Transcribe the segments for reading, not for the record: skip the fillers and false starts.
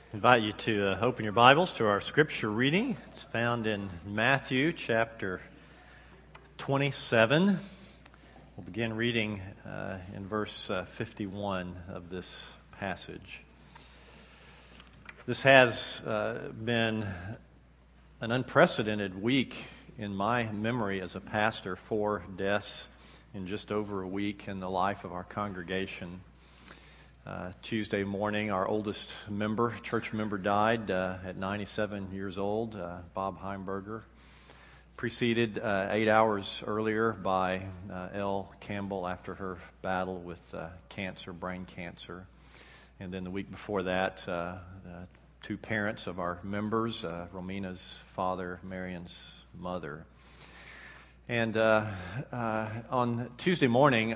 Invite you to open your Bibles to our scripture reading. It's found in Matthew chapter 27. We'll begin reading in verse 51 of this passage. This has been an unprecedented week in my memory as a pastor. 4 deaths in just over a week in the life of our congregation. Tuesday morning, our oldest church member, died at 97 years old, Bob Heimberger. Preceded 8 hours earlier by Elle Campbell after her battle with brain cancer. And then the week before that, 2 parents of our members, Romina's father, Marion's mother. And on Tuesday morning,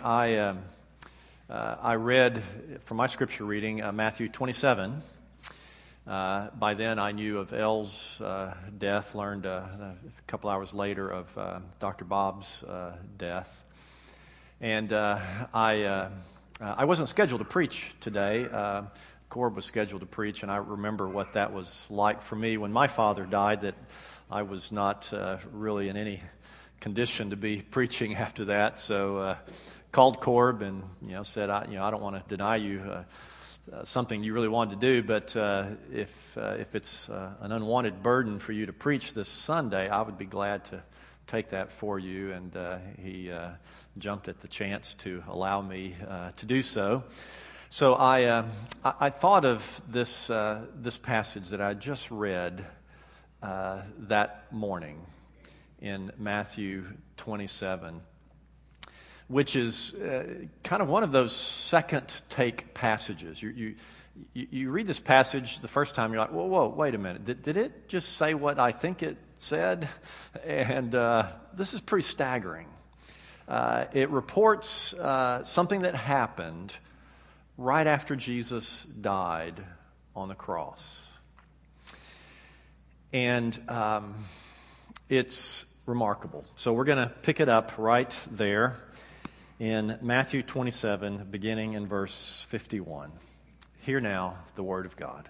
I read from my scripture reading Matthew 27. By then I knew of Elle's death, learned a couple hours later of Dr. Bob's death. And I wasn't scheduled to preach today. Corb was scheduled to preach, and I remember what that was like for me when my father died, that I was not really in any condition to be preaching after that. So called Corb and said, I don't want to deny you something you really wanted to do, but if it's an unwanted burden for you to preach this Sunday, I would be glad to take that for you. And he jumped at the chance to allow me to do so. So I thought of this passage that I just read that morning in Matthew 27. Which is kind of one of those second take passages. You read this passage the first time, you're like, whoa, wait a minute. Did it just say what I think it said? And this is pretty staggering. It reports something that happened right after Jesus died on the cross. And it's remarkable. So we're going to pick it up right there in Matthew 27, beginning in verse 51. Hear now the word of God.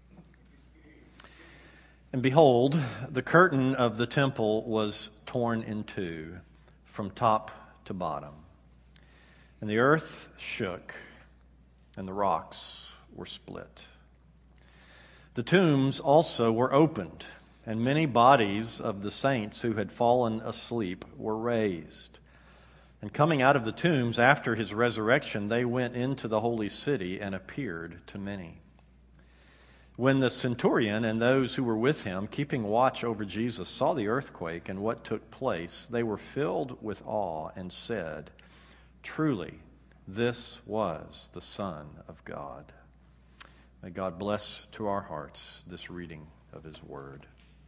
And behold, the curtain of the temple was torn in two, from top to bottom. And the earth shook, and the rocks were split. The tombs also were opened, and many bodies of the saints who had fallen asleep were raised. And coming out of the tombs after his resurrection, they went into the holy city and appeared to many. When the centurion and those who were with him, keeping watch over Jesus, saw the earthquake and what took place, they were filled with awe and said, "Truly, this was the Son of God." May God bless to our hearts this reading of his word.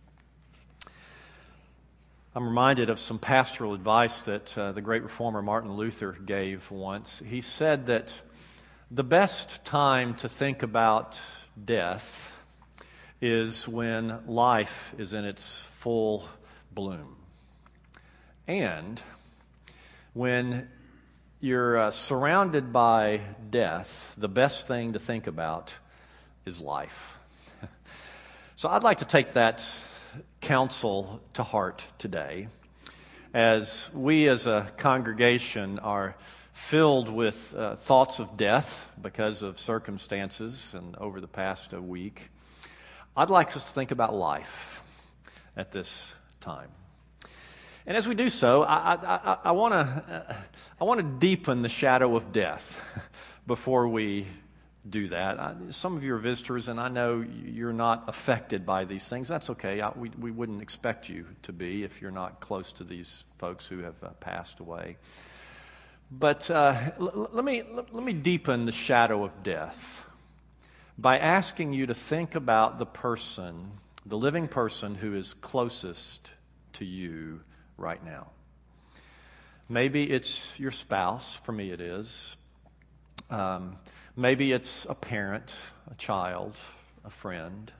I'm reminded of some pastoral advice that the great reformer Martin Luther gave once. He said that the best time to think about death is when life is in its full bloom. And when you're surrounded by death, the best thing to think about is life. So I'd like to take that counsel to heart today, as we as a congregation are filled with thoughts of death because of circumstances and over the past week. I'd like us to think about life at this time. And as we do so, I want to deepen the shadow of death before we do that. Some of you are visitors, and I know you're not affected by these things. That's okay. We wouldn't expect you to be if you're not close to these folks who have passed away. But let me deepen the shadow of death by asking you to think about the living person who is closest to you right now. Maybe it's your spouse. For me, it is. Maybe it's a parent, a child, a friend.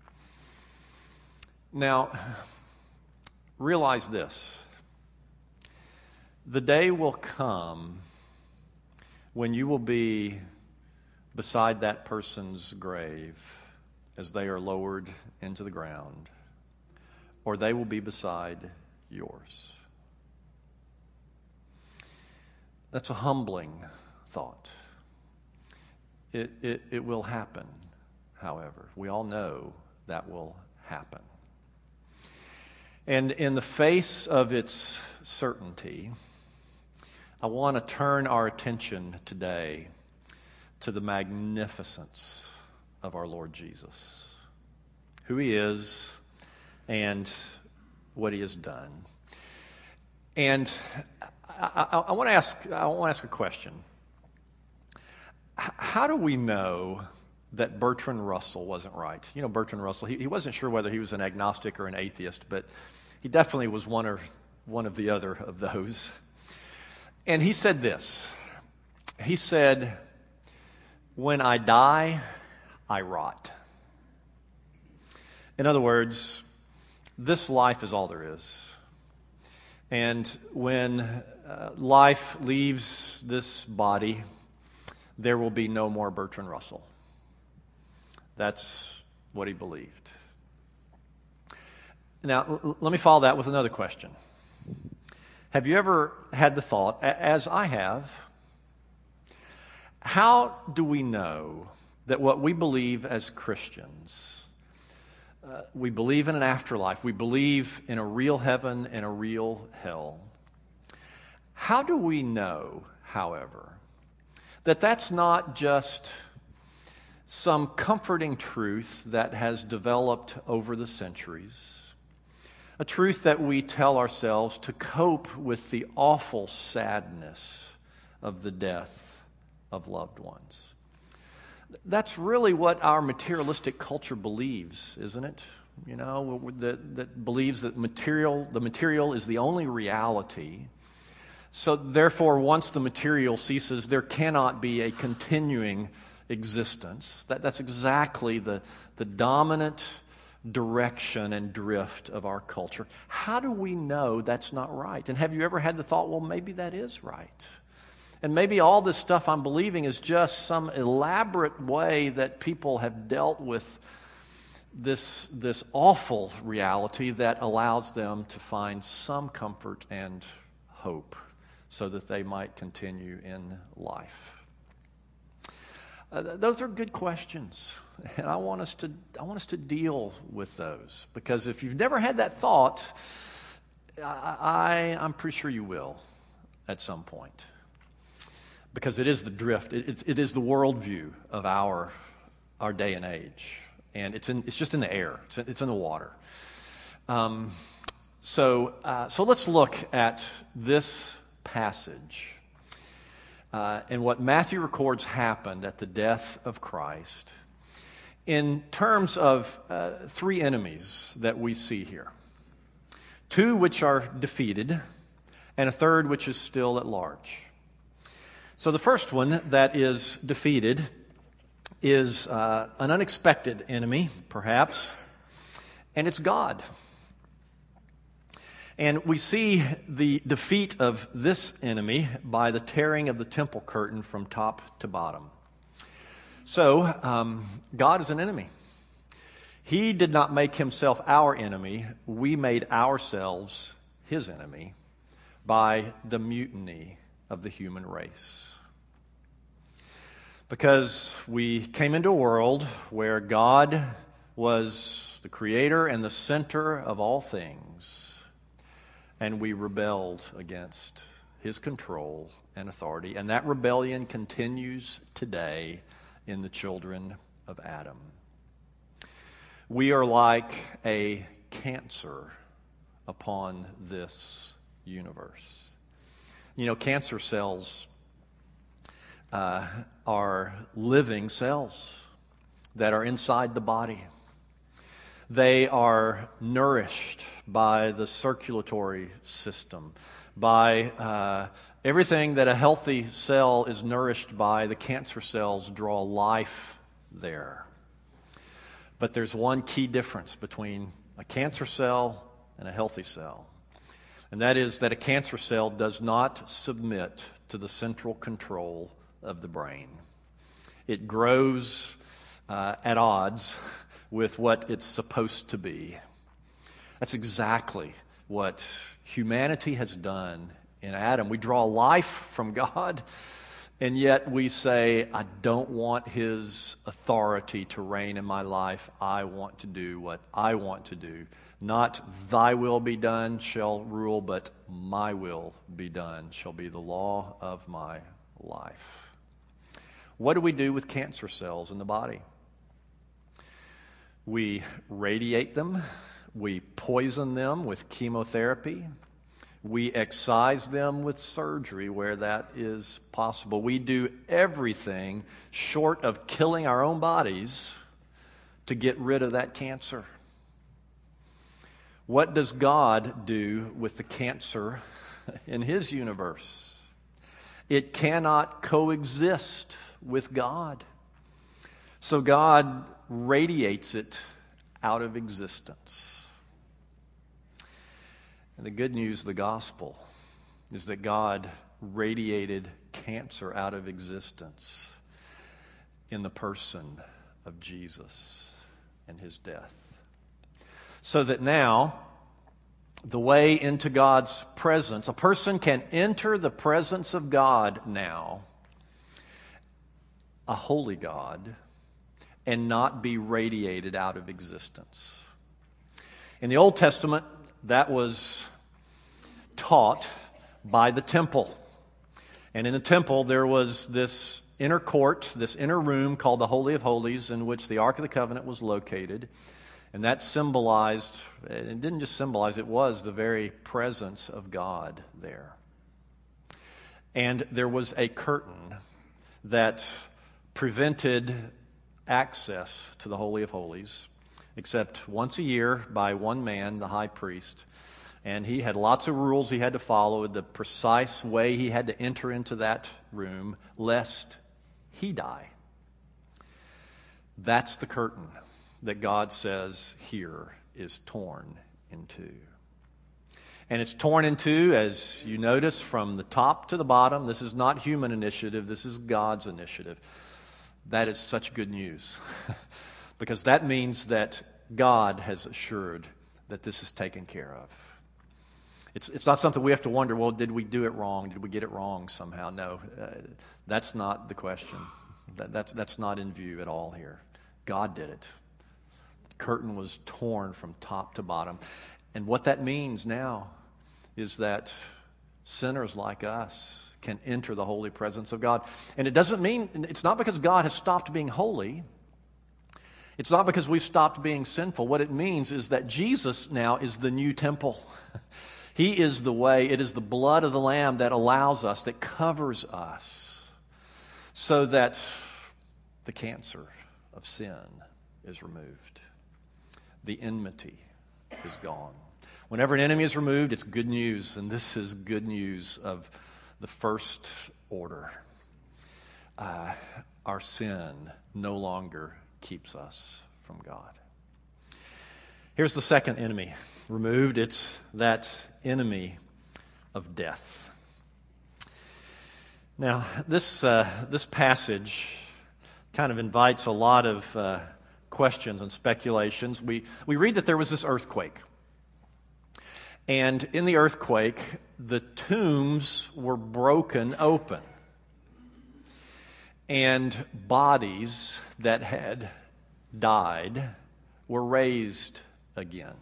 Now, realize this. The day will come when you will be beside that person's grave as they are lowered into the ground, or they will be beside yours. That's a humbling thought. It will happen, however. We all know that will happen. And in the face of its certainty, I want to turn our attention today to the magnificence of our Lord Jesus, who He is and what He has done. And I want to ask a question. How do we know that Bertrand Russell wasn't right? You know Bertrand Russell, he wasn't sure whether he was an agnostic or an atheist, but he definitely was one of the other of those. And he said this. He said, "When I die, I rot." In other words, this life is all there is. And when life leaves this body, there will be no more Bertrand Russell. That's what he believed. Now, let me follow that with another question. Have you ever had the thought, as I have, how do we know that what we believe as Christians, we believe in an afterlife, we believe in a real heaven and a real hell? How do we know, however, that that's not just some comforting truth that has developed over the centuries, a truth that we tell ourselves to cope with the awful sadness of the death of loved ones? That's really what our materialistic culture believes, isn't it? You know, that believes that the material is the only reality. So therefore, once the material ceases, there cannot be a continuing existence. That's exactly the dominant direction and drift of our culture. How do we know that's not right? And have you ever had the thought, well, maybe that is right? And maybe all this stuff I'm believing is just some elaborate way that people have dealt with this awful reality that allows them to find some comfort and hope so that they might continue in life. Those are good questions, and I want us to deal with those, because if you've never had that thought, I'm pretty sure you will at some point, because it is the drift, it is the worldview of our day and age, and it's just in the air, it's in the water. So let's look at this passage. And what Matthew records happened at the death of Christ in terms of three enemies that we see here. Two which are defeated, and a third which is still at large. So the first one that is defeated is an unexpected enemy, perhaps, and it's God. And we see the defeat of this enemy by the tearing of the temple curtain from top to bottom. So, God is an enemy. He did not make himself our enemy. We made ourselves his enemy by the mutiny of the human race. Because we came into a world where God was the creator and the center of all things, and we rebelled against his control and authority. And that rebellion continues today in the children of Adam. We are like a cancer upon this universe. You know, cancer cells are living cells that are inside the body. They are nourished by the circulatory system, by everything that a healthy cell is nourished by. The cancer cells draw life there. But there's one key difference between a cancer cell and a healthy cell, and that is that a cancer cell does not submit to the central control of the brain. It grows at odds with what it's supposed to be. That's exactly what humanity has done in Adam. We draw life from God, and yet we say, I don't want his authority to reign in my life. I want to do what I want to do. Not thy will be done shall rule, but my will be done shall be the law of my life. What do we do with cancer cells in the body? We radiate them. We poison them with chemotherapy. We excise them with surgery where that is possible. We do everything short of killing our own bodies to get rid of that cancer. What does God do with the cancer in his universe? It cannot coexist with God. So God radiates it out of existence. And the good news of the gospel is that God radiated cancer out of existence in the person of Jesus and his death. So that now, the way into God's presence, a person can enter the presence of God now, a holy God, and not be radiated out of existence. In the Old Testament, that was taught by the temple. And in the temple, there was this inner court, this inner room called the Holy of Holies, in which the Ark of the Covenant was located. And that symbolized, it didn't just symbolize, it was the very presence of God there. And there was a curtain that prevented access to the Holy of Holies, except once a year by one man, the high priest. And he had lots of rules he had to follow, the precise way he had to enter into that room, lest he die. That's the curtain that God says here is torn in two. And it's torn in two, as you notice, from the top to the bottom. This is not human initiative. This is God's initiative. That is such good news because that means that God has assured that this is taken care of. It's not something we have to wonder, well, did we do it wrong? Did we get it wrong somehow? No, that's not the question. That's not in view at all here. God did it. The curtain was torn from top to bottom. And what that means now is that sinners like us can enter the holy presence of God. And it doesn't mean, it's not because God has stopped being holy. It's not because we've stopped being sinful. What it means is that Jesus now is the new temple. He is the way. It is the blood of the Lamb that allows us, that covers us, so that the cancer of sin is removed. The enmity is gone. Whenever an enemy is removed, it's good news, and this is good news of the first order. Our sin no longer keeps us from God. Here's the second enemy removed. It's that enemy of death. Now, this passage kind of invites a lot of questions and speculations. We read that there was this earthquake. And in the earthquake, the tombs were broken open. And bodies that had died were raised again.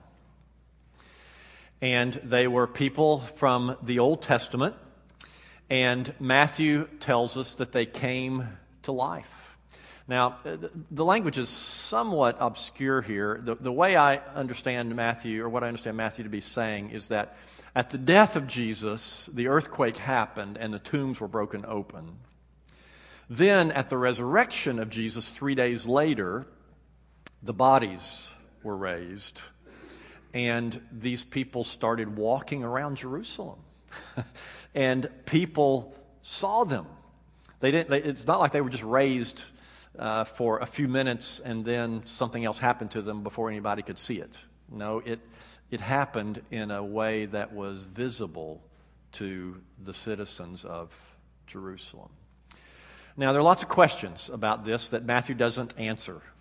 And they were people from the Old Testament. And Matthew tells us that they came to life. Now, the language is somewhat obscure here. The way I understand Matthew, or what I understand Matthew to be saying, is that at the death of Jesus, the earthquake happened and the tombs were broken open. Then, at the resurrection of Jesus 3 days later, the bodies were raised, and these people started walking around Jerusalem. And people saw them. It's not like they were just raised for a few minutes and then something else happened to them before anybody could see it. No, it happened in a way that was visible to the citizens of Jerusalem. Now, there are lots of questions about this that Matthew doesn't answer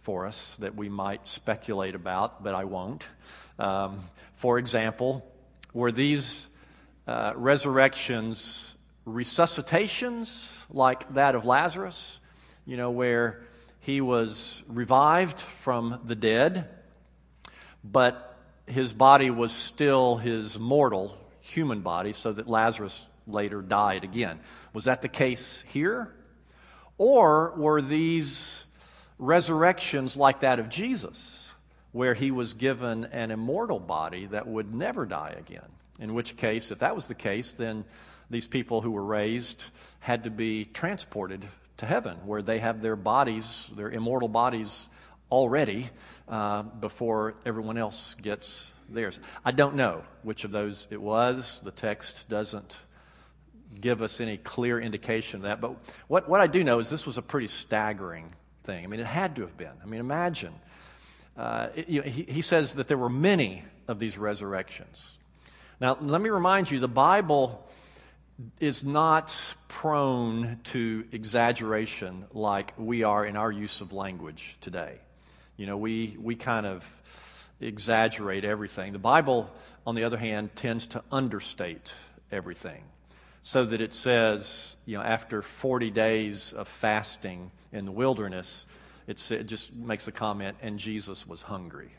for us that we might speculate about, but I won't. For example, were these resurrections resuscitations like that of Lazarus, where he was revived from the dead, but his body was still his mortal human body, so that Lazarus later died again? Was that the case here? Or were these resurrections like that of Jesus, where he was given an immortal body that would never die again? In which case, if that was the case, then these people who were raised had to be transported to heaven, where they have their bodies, their immortal bodies, already before everyone else gets theirs. I don't know which of those it was. The text doesn't give us any clear indication of that. But what I do know is this was a pretty staggering thing. I mean, it had to have been. I mean, imagine. He says that there were many of these resurrections. Now, let me remind you, the Bible is not prone to exaggeration like we are in our use of language today. We kind of exaggerate everything. The Bible, on the other hand, tends to understate everything, so that it says, after 40 days of fasting in the wilderness, it just makes a comment, and Jesus was hungry.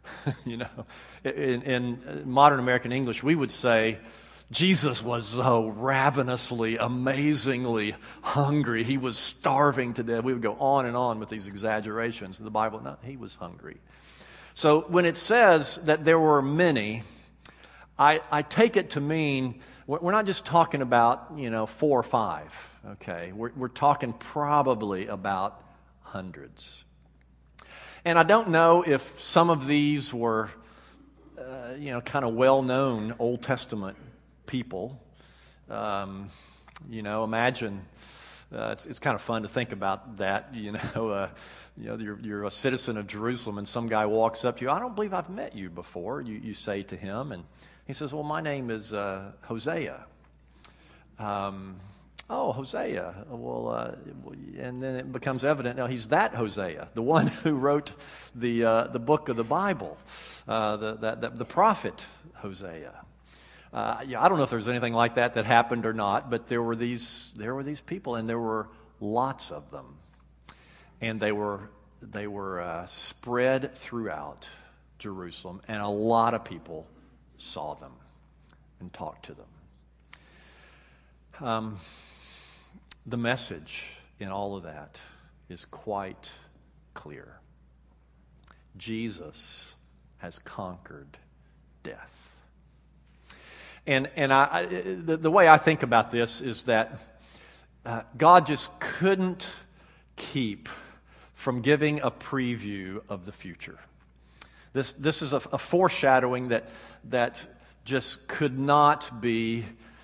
In modern American English, we would say, Jesus was so ravenously, amazingly hungry. He was starving to death. We would go on and on with these exaggerations. In the Bible, no, he was hungry. So when it says that there were many, I take it to mean we're not just talking about 4 or 5. Okay, we're talking probably about hundreds. And I don't know if some of these were kind of well-known Old Testament people. Imagine it's kind of fun to think about that. You're a citizen of Jerusalem, and some guy walks up to you. I don't believe I've met you before. You say to him, and he says, "Well, my name is Hosea." Oh, Hosea. Well, and then it becomes evident. Now he's that Hosea, the one who wrote the book of the Bible, the prophet Hosea. I don't know if there's anything like that happened or not, but there were these people, and there were lots of them, and they were spread throughout Jerusalem, and a lot of people saw them and talked to them. The message in all of that is quite clear. Jesus has conquered death. And the way I think about this is that God just couldn't keep from giving a preview of the future. This is a foreshadowing that just could not be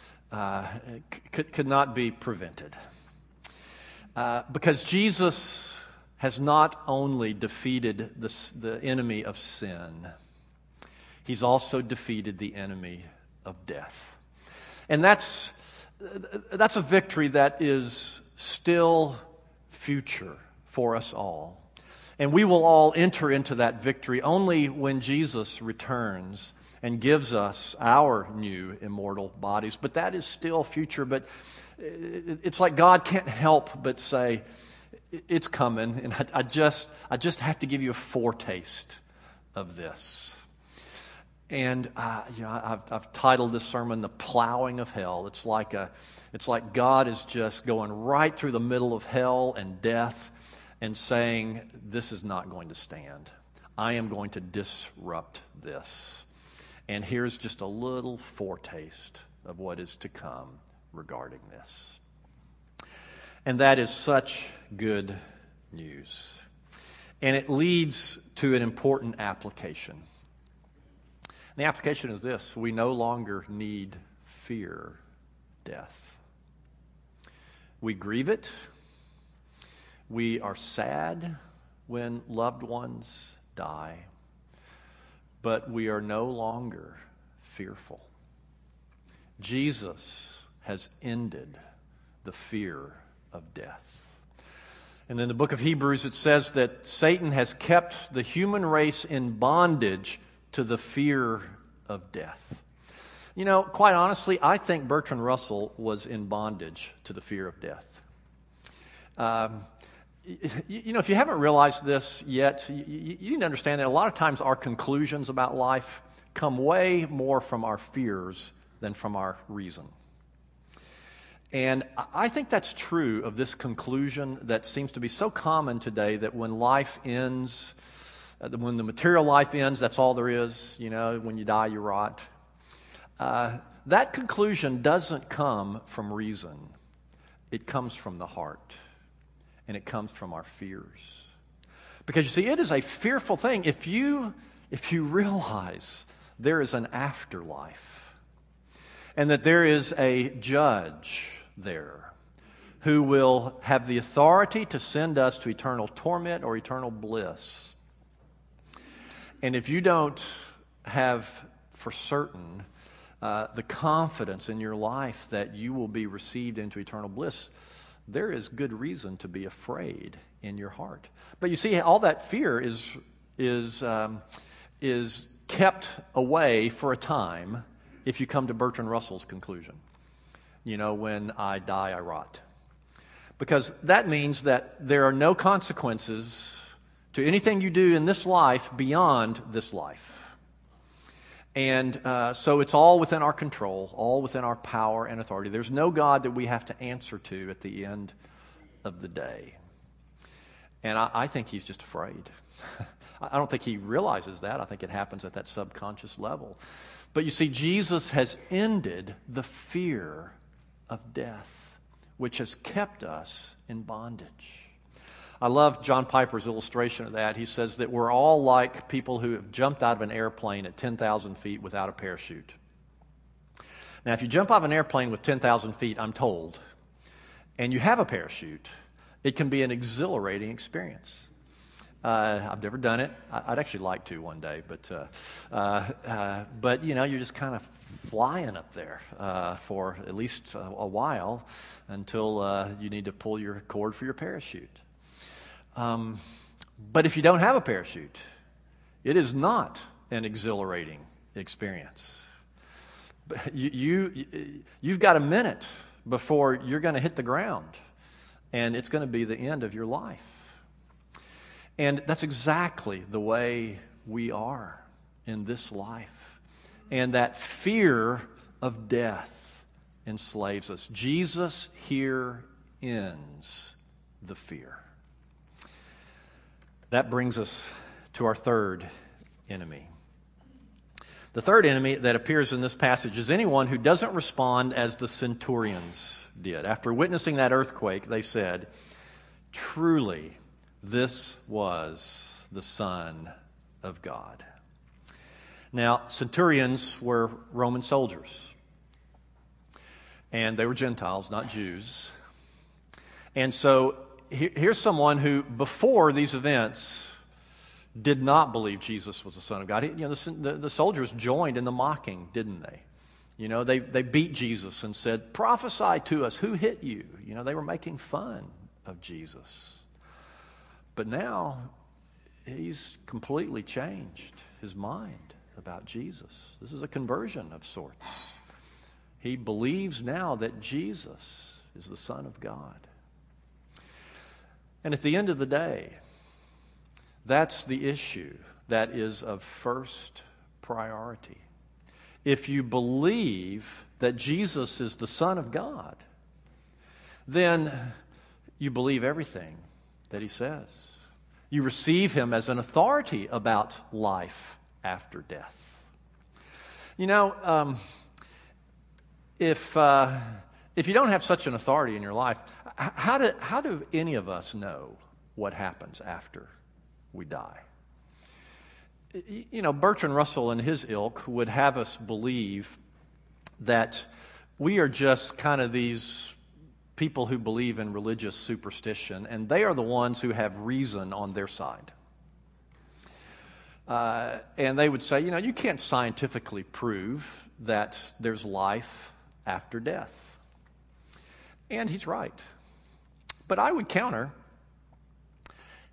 prevented. Because Jesus has not only defeated the enemy of sin, he's also defeated the enemy of death. And that's a victory that is still future for us all. And we will all enter into that victory only when Jesus returns and gives us our new immortal bodies. But that is still future. But it's like God can't help but say, it's coming, and I just have to give you a foretaste of this. And I've titled this sermon "The Plowing of Hell." It's like God is just going right through the middle of hell and death and saying, "This is not going to stand. I am going to disrupt this." And here's just a little foretaste of what is to come regarding this. And that is such good news. And it leads to an important application. And the application is this: we no longer need fear death. We grieve it. We are sad when loved ones die. But we are no longer fearful. Jesus has ended the fear of death. And in the book of Hebrews, it says that Satan has kept the human race in bondage to the fear of death. You know, quite honestly, I think Bertrand Russell was in bondage to the fear of death. You know, if you haven't realized this yet, you need to understand that a lot of times our conclusions about life come way more from our fears than from our reason. And I think that's true of this conclusion that seems to be so common today, that when life ends, when the material life ends, that's all there is. You know, when you die, you rot. That conclusion doesn't come from reason. It comes from the heart. And it comes from our fears. Because you see, it is a fearful thing if you realize there is an afterlife and that there is a judge there who will have the authority to send us to eternal torment or eternal bliss. And if you don't have for certain the confidence in your life that you will be received into eternal bliss, there is good reason to be afraid in your heart. But you see, all that fear is kept away for a time if you come to Bertrand Russell's conclusion. You know, when I die, I rot. Because that means that there are no consequences to anything you do in this life beyond this life. And so it's all within our control, all within our power and authority. There's no God that we have to answer to at the end of the day. And I think he's just afraid. I don't think he realizes that. I think it happens at that subconscious level. But you see, Jesus has ended the fear of death, which has kept us in bondage. I love John Piper's illustration of that. He says that we're all like people who have jumped out of an airplane at 10,000 feet without a parachute. Now, if you jump out of an airplane with 10,000 feet, I'm told, and you have a parachute, it can be an exhilarating experience. I've never done it. I'd actually like to one day, but you know, you're just kind of flying up there for at least a while until you need to pull your cord for your parachute. But if you don't have a parachute, it is not an exhilarating experience. You've got a minute before you're going to hit the ground, and it's going to be the end of your life. And that's exactly the way we are in this life. And that fear of death enslaves us. Jesus here ends the fear. That brings us to our third enemy. The third enemy that appears in this passage is anyone who doesn't respond as the centurions did. After witnessing that earthquake, they said, "Truly, this was the Son of God." Now, centurions were Roman soldiers. And they were Gentiles, not Jews. And so here's someone who, before these events, did not believe Jesus was the Son of God. The soldiers joined in the mocking, didn't they? You know, they beat Jesus and said, "Prophesy to us, who hit you?" You know, they were making fun of Jesus. But now, he's completely changed his mind about Jesus. This is a conversion of sorts. He believes now that Jesus is the Son of God. And at the end of the day, that's the issue that is of first priority. If you believe that Jesus is the Son of God, then you believe everything that he says. You receive him as an authority about life after death. You know, if you don't have such an authority in your life, how do any of us know what happens after we die? You know, Bertrand Russell and his ilk would have us believe that we are just kind of these people who believe in religious superstition, and they are the ones who have reason on their side. And they would say, you know, you can't scientifically prove that there's life after death. And he's right. But I would counter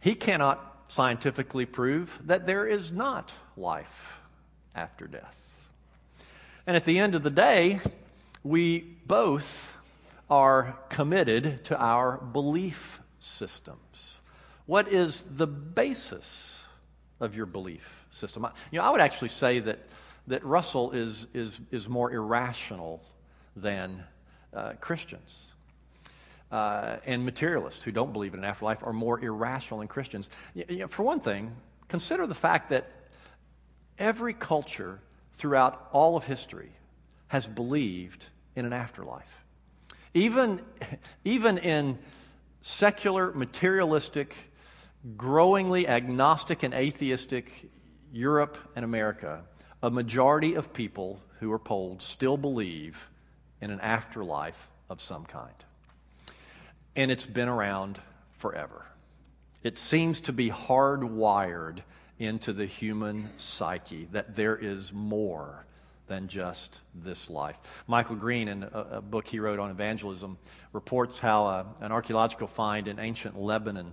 he cannot scientifically prove that there is not life after death. And at the end of the day, we both are committed to our belief systems. What is the basis of your belief system? I would actually say that Russell is more irrational than Christians. And materialists who don't believe in an afterlife are more irrational than Christians. For one thing, consider the fact that every culture throughout all of history has believed in an afterlife. Even in secular, materialistic, growingly agnostic and atheistic Europe and America, a majority of people who are polled still believe in an afterlife of some kind. And it's been around forever. It seems to be hardwired into the human psyche that there is more than just this life. Michael Green, in a book he wrote on evangelism, reports how an archaeological find in ancient Lebanon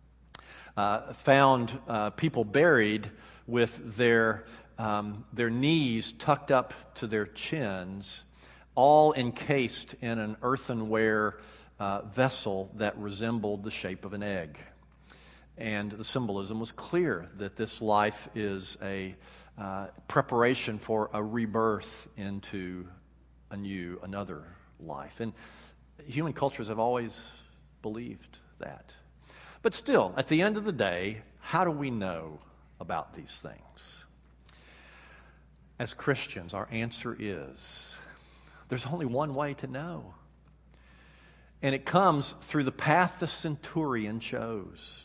found people buried with their knees tucked up to their chins, all encased in an earthenware vessel that resembled the shape of an egg. And the symbolism was clear that this life is a preparation for a rebirth into another life. And human cultures have always believed that. But still, at the end of the day, how do we know about these things? As Christians, our answer is there's only one way to know. And it comes through the path the centurion chose.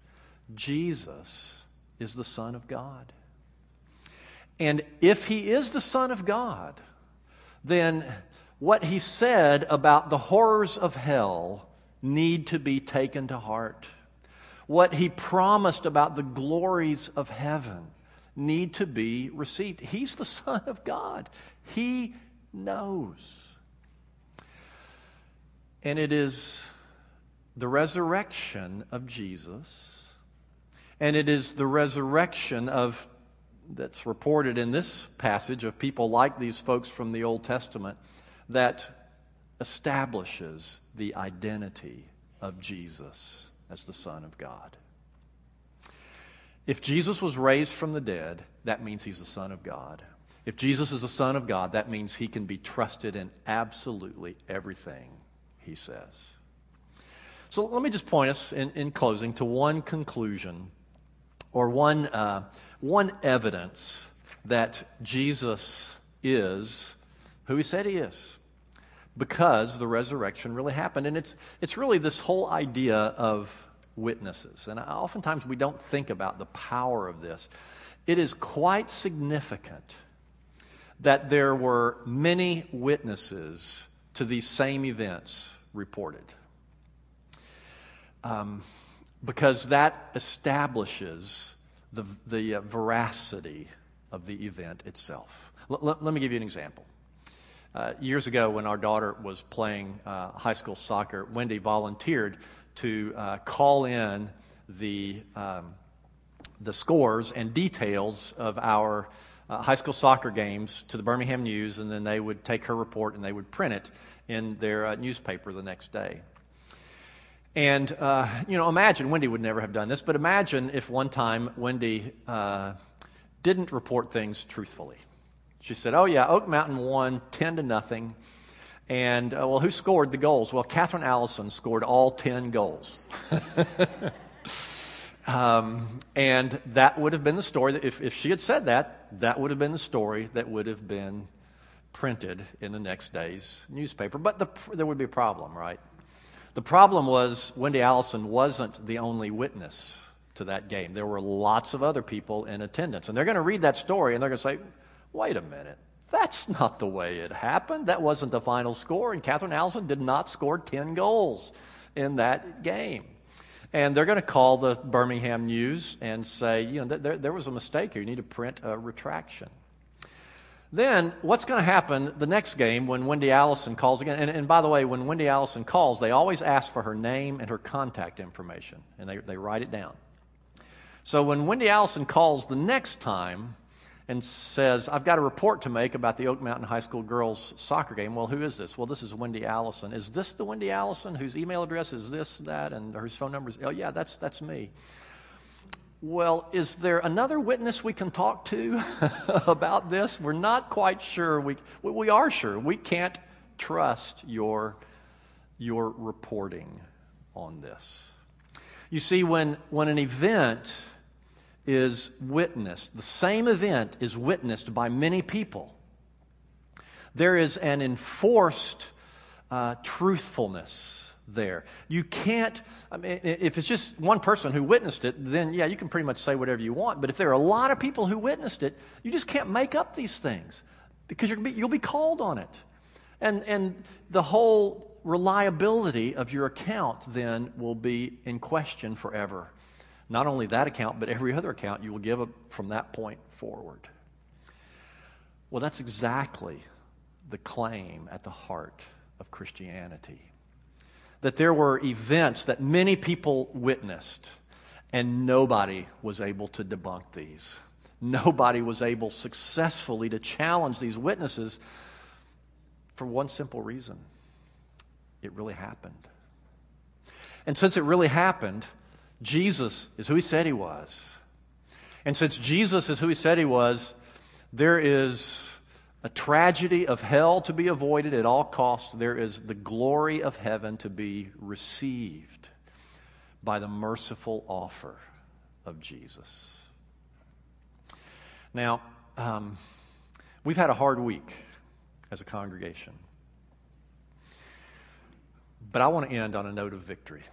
Jesus is the Son of God. And if he is the Son of God, then what he said about the horrors of hell need to be taken to heart. What he promised about the glories of heaven need to be received. He's the Son of God. He knows. And it is the resurrection of Jesus, and it is the resurrection that's reported in this passage of people like these folks from the Old Testament that establishes the identity of Jesus as the Son of God. If Jesus was raised from the dead, that means he's the Son of God. If Jesus is the Son of God, that means he can be trusted in absolutely everything he says. So let me just point us in closing to one conclusion or one evidence that Jesus is who he said he is, because the resurrection really happened. And it's really this whole idea of witnesses. And oftentimes we don't think about the power of this. It is quite significant that there were many witnesses to these same events reported. Because that establishes the veracity of the event itself. Let me give you an example. Years ago, when our daughter was playing high school soccer, Wendy volunteered to call in the scores and details of our high school soccer games to the Birmingham News, and then they would take her report and they would print it in their newspaper the next day. And, imagine, Wendy would never have done this, but imagine if one time Wendy didn't report things truthfully. She said, oh yeah, Oak Mountain won 10-0. And, who scored the goals? Well, Catherine Allison scored all 10 goals. And that would have been the story. That if she had said that would have been the story that would have been printed in the next day's newspaper. But there would be a problem, right? The problem was Wendy Allison wasn't the only witness to that game. There were lots of other people in attendance. And they're going to read that story and they're going to say, wait a minute, that's not the way it happened. That wasn't the final score. And Catherine Allison did not score 10 goals in that game. And they're going to call the Birmingham News and say, there was a mistake here. You need to print a retraction. Then what's going to happen the next game when Wendy Allison calls again? And by the way, when Wendy Allison calls, they always ask for her name and her contact information, and they write it down. So when Wendy Allison calls the next time and says, I've got a report to make about the Oak Mountain High School girls soccer game. Well, who is this? Well, this is Wendy Allison. Is this the Wendy Allison whose email address is this, that, and whose phone number is? Oh, yeah, that's me. Well, is there another witness we can talk to about this? We're not quite sure. We are sure. We can't trust your reporting on this. You see, when an event is witnessed, the same event is witnessed by many people, there is an enforced truthfulness there. You can't, if it's just one person who witnessed it, then yeah, you can pretty much say whatever you want. But if there are a lot of people who witnessed it, you just can't make up these things because you'll be called on it. And the whole reliability of your account then will be in question forever. Not only that account, but every other account you will give from that point forward. Well, that's exactly the claim at the heart of Christianity. That there were events that many people witnessed, and nobody was able to debunk these. Nobody was able successfully to challenge these witnesses for one simple reason. It really happened. And since it really happened, Jesus is who he said he was. And since Jesus is who he said he was, there is a tragedy of hell to be avoided at all costs. There is the glory of heaven to be received by the merciful offer of Jesus. Now, we've had a hard week as a congregation. But I want to end on a note of victory.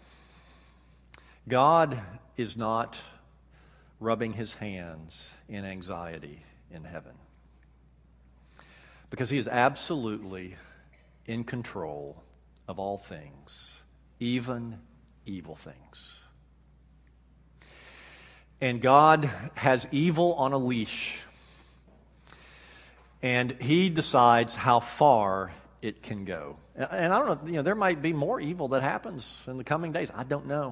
God is not rubbing his hands in anxiety in heaven, because he is absolutely in control of all things, even evil things. And God has evil on a leash, and he decides how far it can go. And I don't know, there might be more evil that happens in the coming days. I don't know.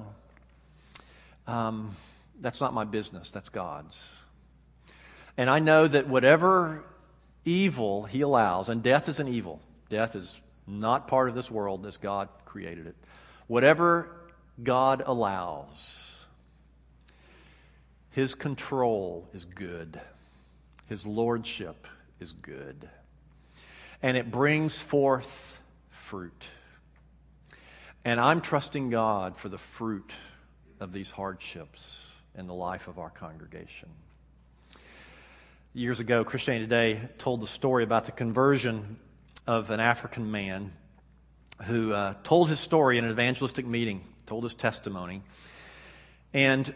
That's not my business. That's God's. And I know that whatever evil he allows, and death is an evil. Death is not part of this world as God created it. Whatever God allows, his control is good. His lordship is good. And it brings forth fruit. And I'm trusting God for the fruit of these hardships in the life of our congregation. Years ago, Christianity Today told the story about the conversion of an African man who told his story in an evangelistic meeting, told his testimony. And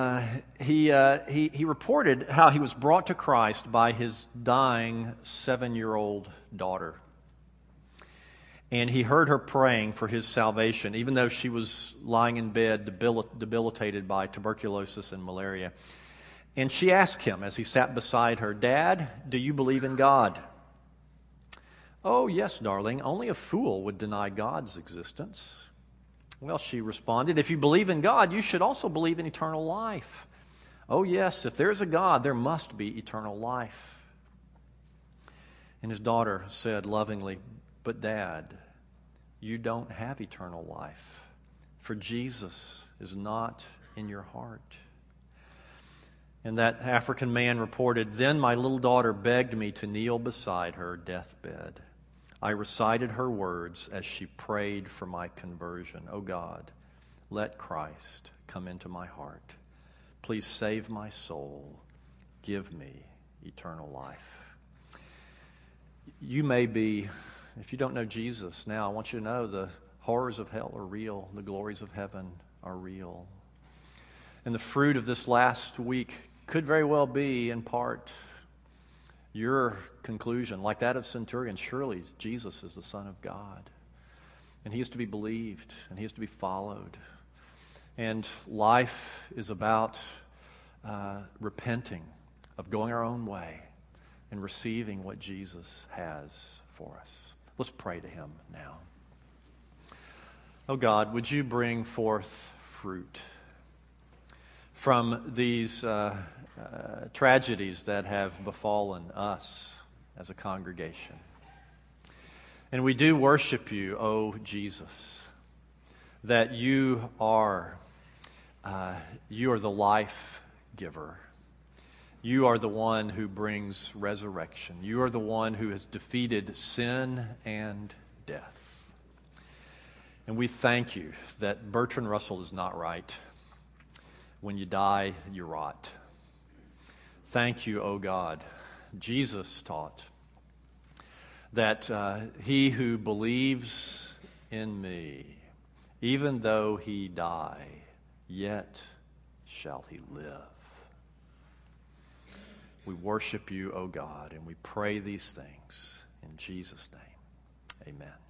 he reported how he was brought to Christ by his dying 7-year-old daughter. And he heard her praying for his salvation, even though she was lying in bed, debilitated by tuberculosis and malaria. And she asked him as he sat beside her, "Dad, do you believe in God?" "Oh, yes, darling. Only a fool would deny God's existence." "Well," she responded, "if you believe in God, you should also believe in eternal life." "Oh, yes, if there's a God, there must be eternal life." And his daughter said lovingly, "But Dad, you don't have eternal life, for Jesus is not in your heart." And that African man reported, "Then my little daughter begged me to kneel beside her deathbed. I recited her words as she prayed for my conversion. Oh God, let Christ come into my heart. Please save my soul. Give me eternal life." You may be, if you don't know Jesus now, I want you to know the horrors of hell are real. The glories of heaven are real. And the fruit of this last week could very well be, in part, your conclusion, like that of centurion. Surely Jesus is the Son of God. And he is to be believed, and he is to be followed. And life is about repenting, of going our own way, and receiving what Jesus has for us. Let's pray to him now. Oh God, would you bring forth fruit? from these tragedies that have befallen us as a congregation. And we do worship you, O Jesus, that you are the life giver. You are the one who brings resurrection. You are the one who has defeated sin and death. And we thank you that Bertrand Russell is not right. When you die, you rot. Thank you, O God. Jesus taught that he who believes in me, even though he die, yet shall he live. We worship you, O God, and we pray these things in Jesus' name. Amen.